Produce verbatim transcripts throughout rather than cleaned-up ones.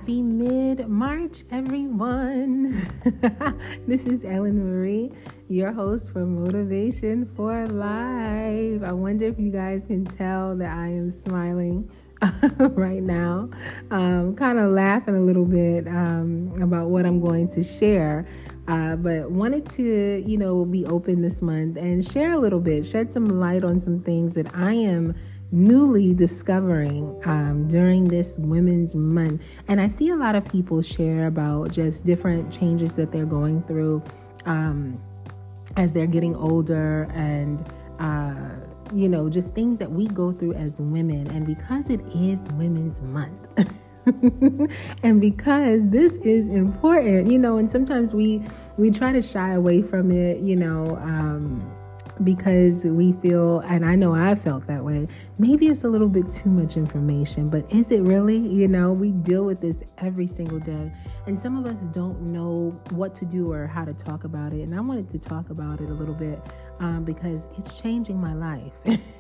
Happy mid-March, everyone. This is Ellen Marie, your host for Motivation for Life. I wonder if you guys can tell that I am smiling right now. Um, kind of laughing a little bit um, about what I'm going to share. Uh, but wanted to, you know, be open this month and share a little bit, shed some light on some things that I am newly discovering um, during this Women's Month. And I see a lot of people share about just different changes that they're going through um, as they're getting older and, uh, you know, just things that we go through as women. And because it is Women's Month, and because this is important, you know, and sometimes we we try to shy away from it, you know, um, because we feel, and I know I felt that way, maybe it's a little bit too much information, but is it really? You know, we deal with this every single day, and some of us don't know what to do or how to talk about it. And I wanted to talk about it a little bit um, because it's changing my life.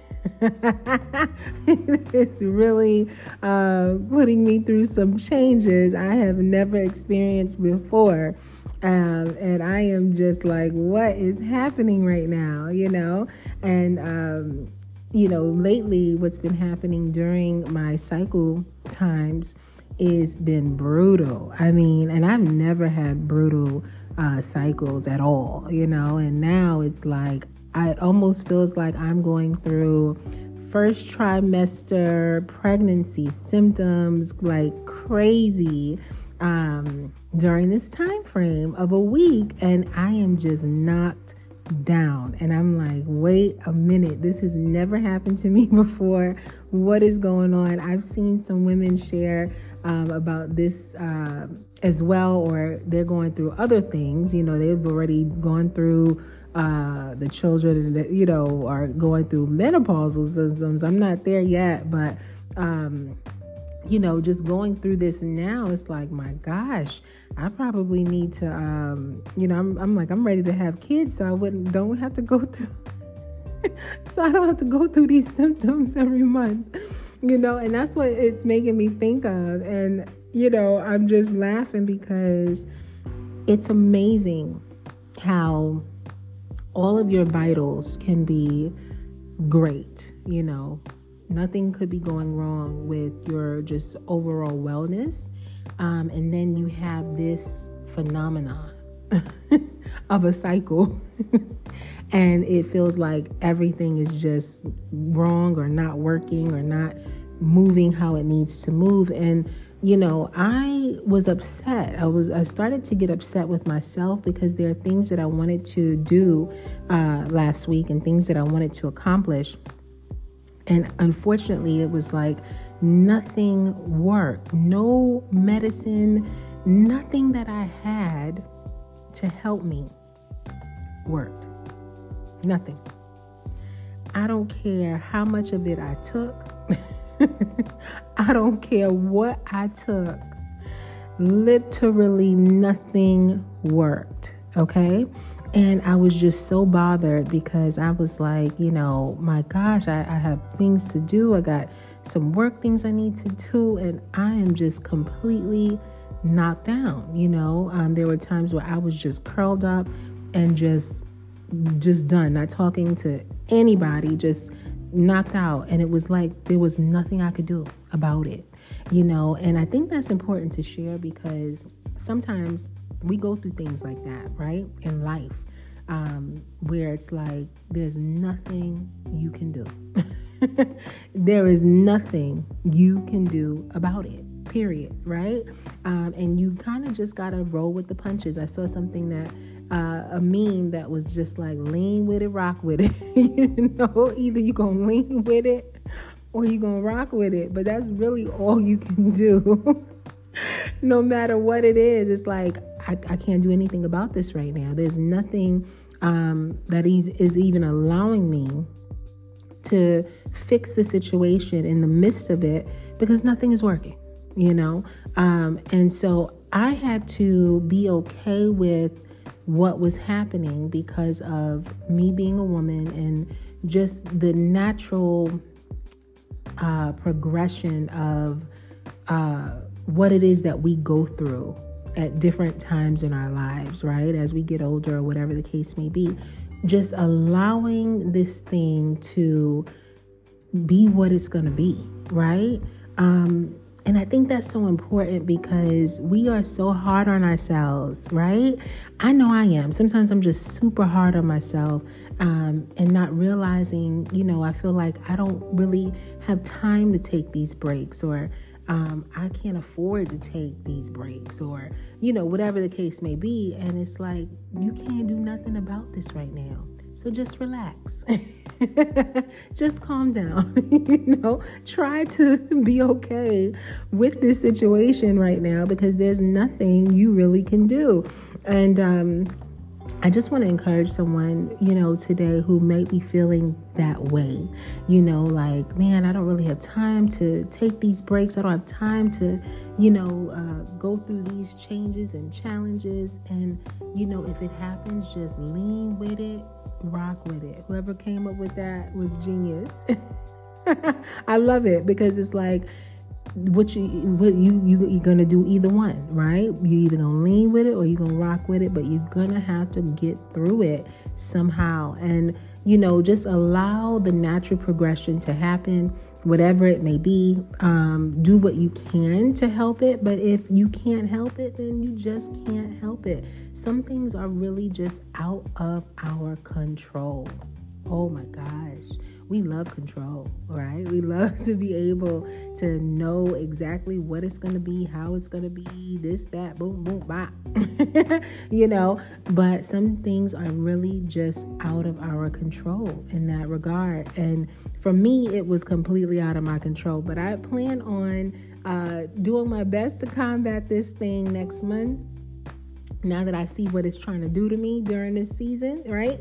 It's really uh, putting me through some changes I have never experienced before. Um, and I am just like, what is happening right now, you know? And, um, you know, lately what's been happening during my cycle times is been brutal. I mean, and I've never had brutal uh, cycles at all, you know? And now it's like, I, it almost feels like I'm going through first trimester pregnancy symptoms like crazy um, during this time frame of a week, and I am just knocked down. And I'm like, wait a minute, this has never happened to me before. What is going on? I've seen some women share um, about this uh, as well, or they're going through other things. You know, they've already gone through uh, the children, and you know, are going through menopausal symptoms. I'm not there yet, but um, you know, just going through this now, it's like, my gosh, I probably need to, um, you know, I'm, I'm like, I'm ready to have kids, so I wouldn't, don't have to go through, so I don't have to go through these symptoms every month, you know, and that's what it's making me think of. And, you know, I'm just laughing because it's amazing how all of your vitals can be great, you know. Nothing could be going wrong with your just overall wellness. Um, and then you have this phenomenon of a cycle. And it feels like everything is just wrong or not working or not moving how it needs to move. And, you know, I was upset. I was, I started to get upset with myself because there are things that I wanted to do uh, last week and things that I wanted to accomplish. And unfortunately, it was like nothing worked. No medicine, nothing that I had to help me worked. Nothing. I don't care how much of it I took. I don't care what I took. Literally nothing worked. Okay? And I was just so bothered because I was like, you know, my gosh, I, I have things to do. I got some work things I need to do. And I am just completely knocked down. You know, um, there were times where I was just curled up and just, just done, not talking to anybody, just knocked out. And it was like there was nothing I could do about it, you know. And I think that's important to share because sometimes we go through things like that, right? In life, um, where it's like, there's nothing you can do. There is nothing you can do about it, period, right? Um, and you kind of just got to roll with the punches. I saw something that, uh, a meme that was just like, lean with it, rock with it. You know, either you're going to lean with it or you're going to rock with it. But that's really all you can do. No matter what it is, it's like, I, I can't do anything about this right now. There's nothing um, that is, is even allowing me to fix the situation in the midst of it because nothing is working, you know? Um, and so I had to be okay with what was happening because of me being a woman and just the natural uh, progression of uh, what it is that we go through at different times in our lives, right? As we get older or whatever the case may be, just allowing this thing to be what it's going to be, right? Um, and I think that's so important because we are so hard on ourselves, right? I know I am. Sometimes I'm just super hard on myself um, and not realizing, you know, I feel like I don't really have time to take these breaks, or um, I can't afford to take these breaks, or, you know, whatever the case may be. And it's like, you can't do nothing about this right now. So just relax. Just calm down. You know, try to be okay with this situation right now, because there's nothing you really can do. And um, I just want to encourage someone, you know, today who may be feeling that way, you know, like, man, I don't really have time to take these breaks. I don't have time to, you know, uh, go through these changes and challenges. And, you know, if it happens, just lean with it. Rock with it. Whoever came up with that was genius. I love it, because it's like, what you what you, you you're gonna do either one, right? You either gonna lean with it or you're gonna rock with it, but you're gonna have to get through it somehow. And, you know, just allow the natural progression to happen, whatever it may be. Um, do what you can to help it, but if you can't help it, then you just can't help it. Some things are really just out of our control. Oh my gosh. We love control, right? We love to be able to know exactly what it's going to be, how it's going to be, this, that, boom, boom, bop, you know, but some things are really just out of our control in that regard. And for me, it was completely out of my control, but I plan on uh, doing my best to combat this thing next month. Now that I see what it's trying to do to me during this season, right?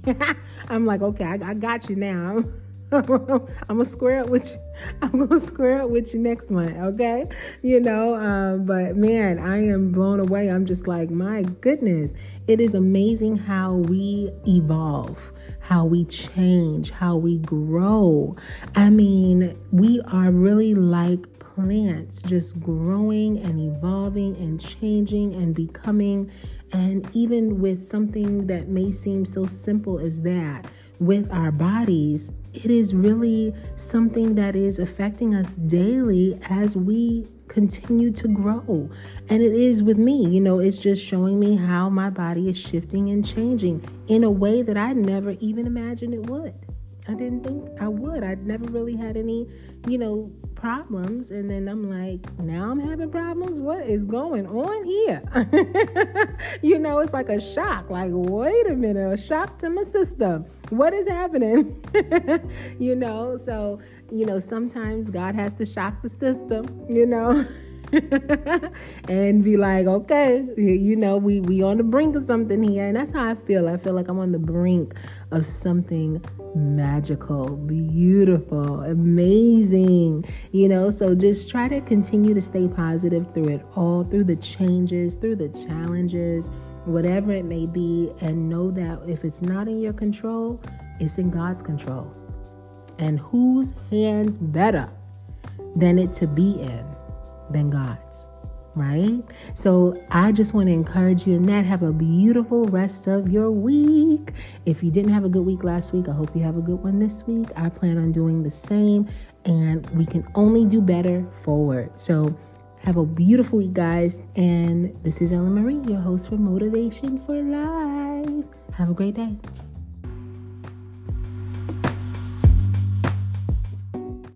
I'm like, okay, I, I got you now. I'm gonna square up with you. I'm gonna square up with you next month, okay? You know, um, but man, I am blown away. I'm just like, my goodness, it is amazing how we evolve, how we change, how we grow. I mean, we are really like plants, just growing and evolving and changing and becoming. And even with something that may seem so simple as that, with our bodies, it is really something that is affecting us daily as we continue to grow. And it is with me, you know, it's just showing me how my body is shifting and changing in a way that I never even imagined it would. I didn't think I would. I'd never really had any, you know, problems. And then I'm like, now I'm having problems? What is going on here? You know, it's like a shock. Like, wait a minute, a shock to my system. What is happening? You know, so, you know, sometimes God has to shock the system, you know. And be like, okay, you know, we we on the brink of something here. And that's how I feel. I feel like I'm on the brink of something magical, beautiful, amazing, you know. So just try to continue to stay positive through it all, through the changes, through the challenges, whatever it may be, and know that if it's not in your control, it's in God's control. And whose hands better than it to be in than God's, right? So I just want to encourage you in that. Have a beautiful rest of your week. If you didn't have a good week last week, I hope you have a good one this week. I plan on doing the same, and we can only do better forward. So have a beautiful week, guys. And this is Ellen Marie, your host for Motivation for Life. Have a great day.